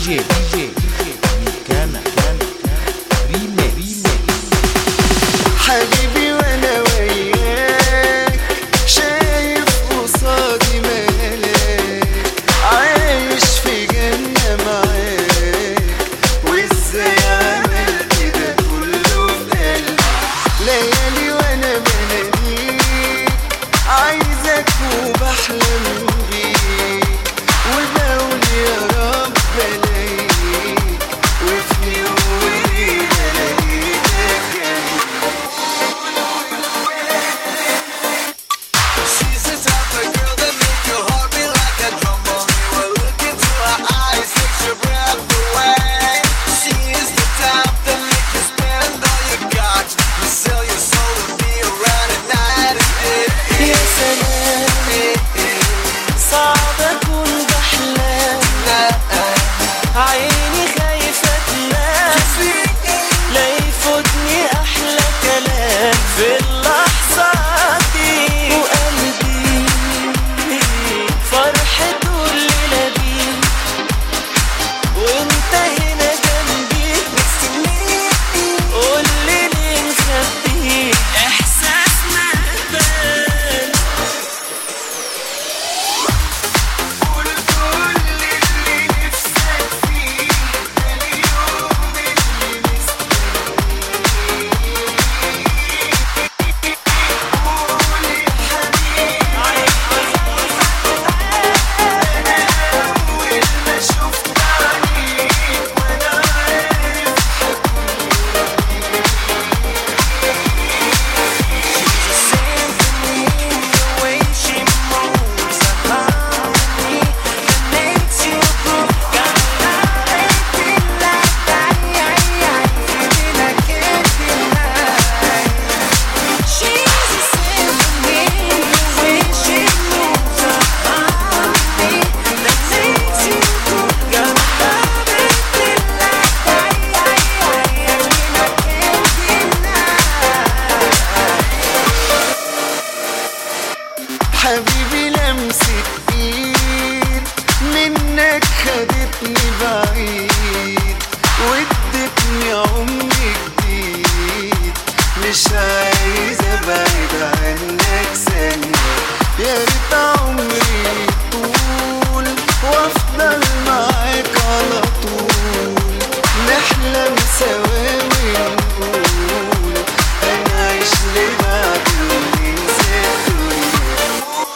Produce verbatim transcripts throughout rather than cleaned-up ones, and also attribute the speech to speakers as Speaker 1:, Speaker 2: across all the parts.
Speaker 1: جي دي جي كان كان ريميكس.
Speaker 2: حبيبي وانا وياك شايف قصادي ملاك، عايش في جنة معاك، وازاي عمل كده كله في قلبي. ليالي وانا بناديك عايزك وبحلم بيك، وبقول يا رب الاقيك، وفي يوم وليلة الاقيك جنبي.
Speaker 3: She's the type of girl that make your heart beat like a drum. When you look into her eyes, takes your breath away. She is the type that make you spend all you got. You sell your soul to be around at night and day.
Speaker 2: يا سلام صعب اكون بحلم، عيني خايفة تنام، لا يفوتني احلى كلام في اللحظة دي، وقلبي فرحته الليلة دي، وانت هنا جنبي مستنيني، قولي ليه نخبي احساسنا بان. قول كل اللي نفسك فيه، ده اليوم اللي مستنيه. قول يا حبيبي أنا أول ما شفت عينيك وأنا عارف حبيبي لمسة ايد منك خدتني بعيد، وادتني عمر جديد، مش عايز ابعد عنك ثانية، يا ريت عمري طول وافضل معاك على طول، نحلم سوا ونقول هنعيش لبعد وننسى الدنيا.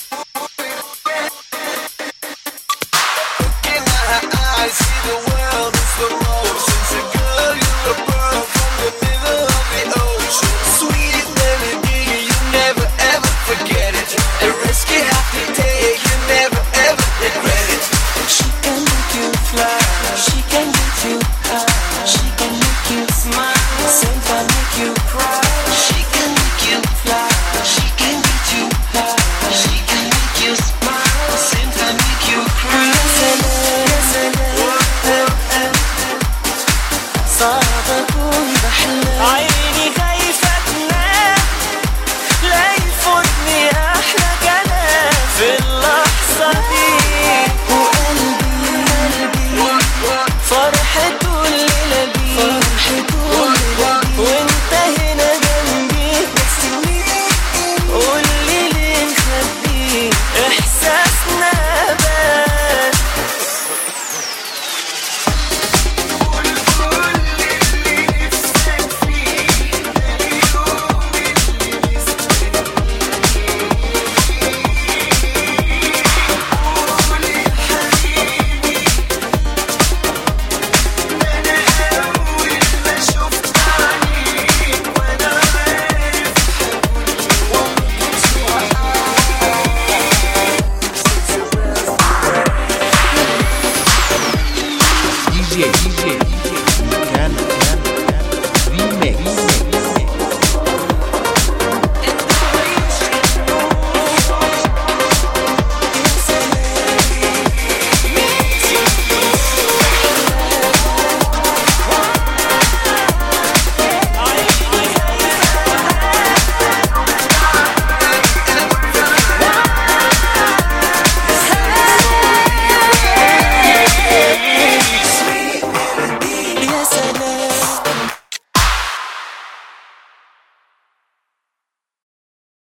Speaker 3: In her eyes, see the world in slow motion. So girl, you're a pearl from the middle of the ocean. Sweet melody, you never ever forget it. A risk you have to take, you never ever regret it.
Speaker 2: She can make you fly, she can get you high, she can make you smile, same time make you cry. She can make you fly, she can get you high, she can make you smile, same time make you cry. يا سلام يا سلام صعب اكون بحلم، عيني خايفة تنام، لا يفوتني احلى كلام في اللحظة دي، فرحته الليلة دي، فرحته الليلة دي، وانت هنا جنبي مستنيني، قولي ليه نخبي احساسنا بان. قول كل اللي نفسك فيه، ده اليوم اللي مستنيه. قول يا حبيبي أنا أول ما شفت عينيك وأنا عارف
Speaker 1: دي جي دي جي